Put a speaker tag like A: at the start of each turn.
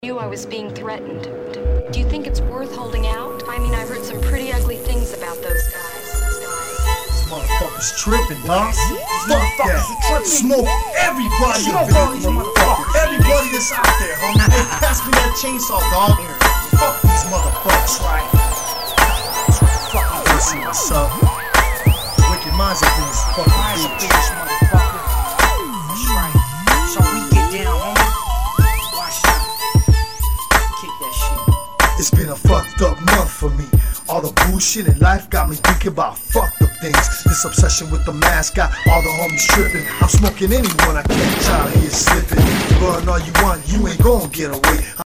A: Knew I was being threatened. Do you think it's worth holding out? I mean, I've heard some pretty ugly things about those guys.
B: This motherfucker's tripping, dog. Fuck that. Smoke everybody up in this motherfucker. Everybody that's out there, homie. Hey, pass me that chainsaw, dog. Fuck these motherfuckers. Right. Fucking see what's up. Wicked minds up in this fucking bitch.
C: Motherfucker. That's right. So we get down, homie. Watch out. Kick that shit.
B: It's been a fucked up month for me. All the bullshit in life got me thinking about fucked up things. This obsession with the mask got all the homies tripping. I'm smoking anyone I catch out here slipping. Burn all you want, you ain't gon' get away.